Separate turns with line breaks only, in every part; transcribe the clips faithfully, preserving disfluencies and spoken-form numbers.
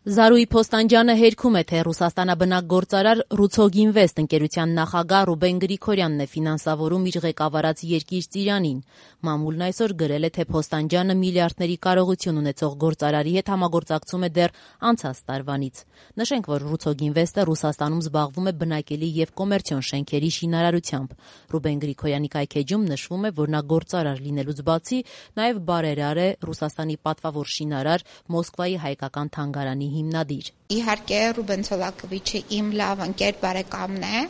Զարուհի Փոստանջյանը հերքում է, թե Ռուսաստանաբնակ գործարար Ռուցոգ Ինվեստ ընկերության նախագահ Ռուբեն Գրիգորյանն է ֆինանսավորում իր ղեկավարած Երկիր Ծիրանին։ Մամուլն այսօր գրել է, թե Փոստանջյանը միլիարդների կարողություն ունեցող գործարարի հետ համագործակցում է դեռ անցած տարվանից։ Նշենք, որ Ռուցոգ Ինվեստը Ռուսաստանում զբաղվում է բնակելի եւ կոմերցիոն շենքերի շինարարությամբ։ Ռուբեն Գրիգորյանի կայքեջում նշվում է, որ նա գործարար լինելուց բացի նաեւ բարերար է, Ռուսաստանի պատվավոր շինարար, Մոսկվայի հայկական թանգարանի հիմնադիր։
Իհարկե Ռուբեն Ցոլակովիչը իմ լավ ընկեր բարեկամն է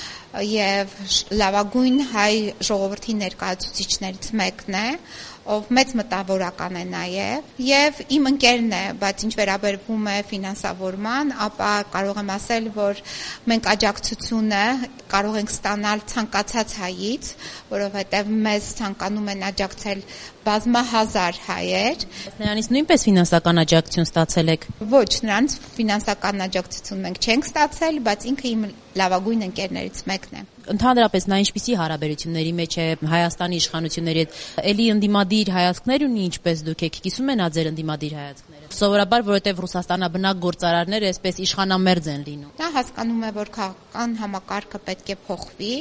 եւ լավագույն հայ ժողովրդի ներկայացուցիչներից մեկն է, ով մեծ մտավորական է նաեւ եւ իմ ընկերն է, բայց ինչ վերաբերվում է ֆինանսավորման, ապա կարող եմ ասել, որ մենք աջակցությունը կարող ենք ստանալ ցանկացած հայից, որովհետեւ մեզ ցանկանում են աջակցել բազմահազար հայեր։
Նրանից նույնպես ֆինանսական աջակցություն ստացել եք։
Ոչ, նրանց ֆինանսական աջակցություն մենք չենք ստացել, բայց ինքը իմ լավագույն ընկերներից մեկն է։
Ընդհանրապես նա ինչպիսի հարաբերությունների մեջ է Հայաստանի իշխանությունների հետ, էլի ընդդիմադիր հայացքներ ունի, ինչպես դուք եք կիսում են ա ձեր ընդդիմադիր հայացքները։ Սովորաբար, որովհետև Ռուսաստանաբնակ գործարարները այսպես իշխանամերձ են լինում։
Նա հասկանում է, որ քաղաքական համակարգը պետք է փոխվի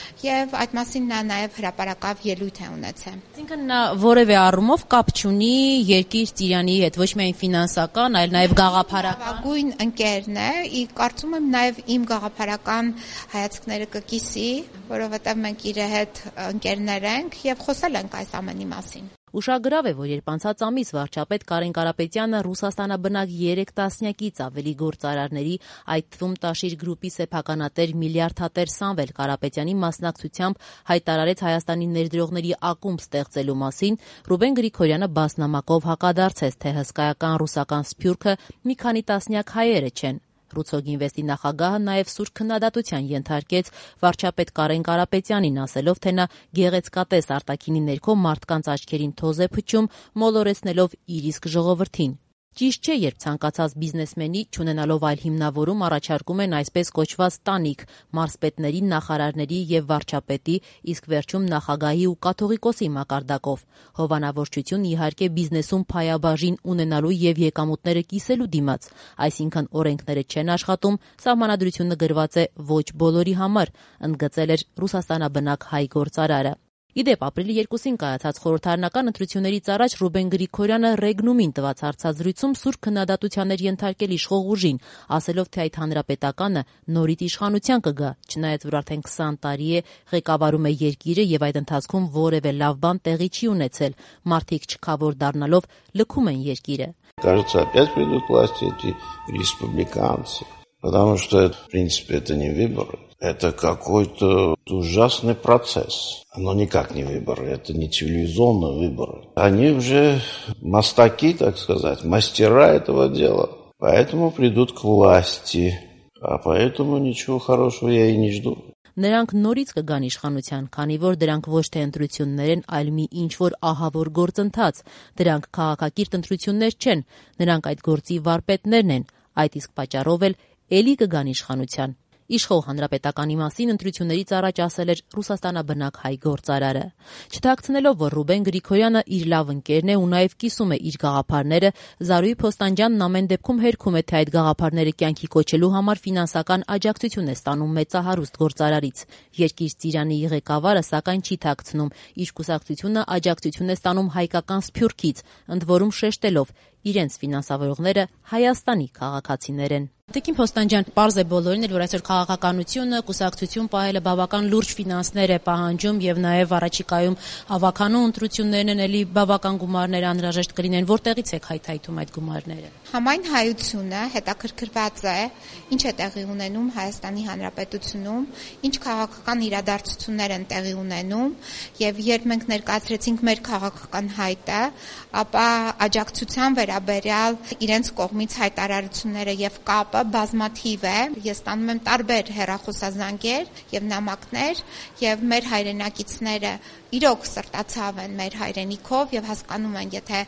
եւ այդ մասին նա նաեւ հրապարակավ ելույթ է ունեցել։
Այսինքն նա որևէ առումով կապ չունի Երկիր Ծիրանի հետ, ոչ միայն ֆինանսական, այլ նաեւ գաղափարական։
Լավագույն ընկերն է, ի կարծում եմ նաեւ իմ գաղափարական հայացքները կկիսի, որովհետեւ մենք իր հետ ընկերներ ենք եւ խոսել ենք այս ամենի մասին։
Ուշագրավ է, որ երբ անցած ամիս վարչապետ Կարեն Կարապետյանը Ռուսաստանաբնակ երեք տասնյակից ավելի գործարարների, այդ թվում Տաշիր գրուպի սեփականատեր միլիարդատեր Սամվել Կարապետյանի մասնակցությամբ հայտարարեց Հայաստանի ներդրողների ակումբ ստեղծելու մասին, Ռուբեն Գրիգորյանը բասնամակով հակադարձեց, թե հսկայական ռուսական սփյուռքը մի քանի տասնյակ հայերը չեն։ Ռուցոգ Ինվեստի նախագահը նաև սուր քննադատության ենթարկեց վարչապետ Կարեն Կարապետյանին, ասելով, թե նա գեղեցկատես արտաքինի ներքո մարդկանց աչքերին թոզ է փչում, մոլորեցնելով իր իսկ ժողովրդին։ Ճիշտ չէ, երբ ցանկացած բիզնեսմենի, չունենալով այլ հիմնավորում, առաջարկում են այսպես կոչված տանիք մարզպետների, նախարարների եւ վարչապետի, իսկ վերջում նախագահի ու կաթողիկոսի մակարդակով։ Հովանավորչություն իհարկե բիզնեսում փայաբաժին ունենալու եւ եկամուտները կիսելու դիմաց, այսինքն օրենքները չեն աշխատում, սահմանադրությունը գրված է ոչ բոլորի համար, ընդգծել էր Ռուսաստանաբնակ հայ գործարարը։ Իդեպ ապրիլի երկուսին կայացած խորհրդարանական ընտրություններից առաջ Ռուբեն Գրիգորյանը Ռեգնումին տված հարցազրույցում սուր քննադատության էր ենթարկել իշխող ուժին, ասելով, թե այդ հանրապետականը նորից իշխանության կգա, չնայած որ արդեն քսան տարի է ղեկավարում է երկիրը եւ այդ ընթացքում որևէ լավ բան տեղի չի ունեցել, մարդիկ չքավոր դառնալով լքում են երկիրը։
Кажется, опять придут к власти эти республиканцы, потому что, в принципе, это не выборы. Это какой-то ужасный процесс. Оно никак не выборы, это не цивилизованные выборы. Они уже мастаки, так сказать, мастера этого дела. Поэтому придут к власти. А поэтому ничего хорошего я и не жду.
Նրանք նորից կգան իշխանության, քանի որ դրանք ոչ թե ընտրություններ են, այլ մի ինչ-որ ահավոր գործընթաց։ Դրանք քաղաքակիրթ ընտրություններ չեն, նրանք այդ գործի վարպետներն են, այդ իսկ պատճառով էլ էլի կգան իշխանության։ Իշխող հանրապետականի մասին ընտրություններից առաջ ասել էր Ռուսաստանաբնակ հայ գործարարը։ Չթաքցնելով, որ Ռուբեն Գրիգորյանը իր լավ ընկերն է ու նաև կիսում է իր գաղափարները, Զարուհի Փոստանջյանն ամեն դեպքում հերքում է, թե այդ գաղափարները կյանքի կոչելու համար ֆինանսական աջակցություն է ստանում մեծահարուստ գործարարից։ Երկիր Ծիրանի ղեկավարը սակայն չի թաքցնում, իր կուսակցությունը աջակցություն է ստանում հայկական սփյուռքից, ընդ որում շեշտելով, իրենց ֆինանսավորողները Հայաստանի քաղաքացիներ են։ Տիկին Փոստանջյան, պարզ է բոլորին էլ, որ այսօր քաղաքականությունը, կուսակցություն պահելը բավական լուրջ ֆինանսներ է պահանջում եւ նաեւ առաջիկայում հավաքանու ընտրություններն են, էլի բավական գումարներ անհրաժեշտ կլինեն, որտեղից եք հայթայթում այդ գումարները։
Համայն հայությունը հետաքրքրված է, ինչ է տեղի ունենում Հայաստանի Հանրապետությունում, ինչ քաղաքական իրադարձություններ են տեղի ունենում եւ երբ մենք ներկայացրեցինք մեր քաղաքական հայտը, ապա աջակցության վերաբերյալ իրենց կողմից հայտարարությունները եւ կապը բազմաթիվ է։ Ես ստանում եմ տարբեր հեռախոսազանգեր եւ նամակներ եւ մեր հայրենակիցները իրոք սրտացավ են մեր հայրենիքով եւ հասկանում են, եթե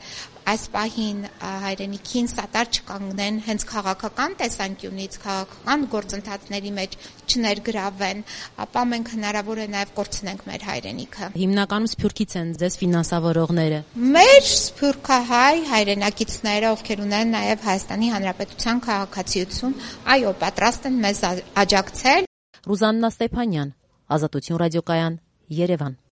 այս պահին հայրենիքին սատար չկանգնեն հենց քաղաքական տեսանկյունից, քաղաքական գործընթացների մեջ չներգրավեն, ապա մենք հնարավոր է նաև կորցնենք մեր հայրենիքը։
Հիմնականում Սփյուռքից են ձեզ ֆինանսավորողները։
Մեր սփյուռքահայ հայրենակիցները, ովքեր ունեն նաև Հայաստանի Հանրապետության քաղաքացիություն, այո, պատրաստ են մեզ աջակցել։
Ռուզաննա Ստեփանյան, Ազատություն ռադիոկայան, Երևան։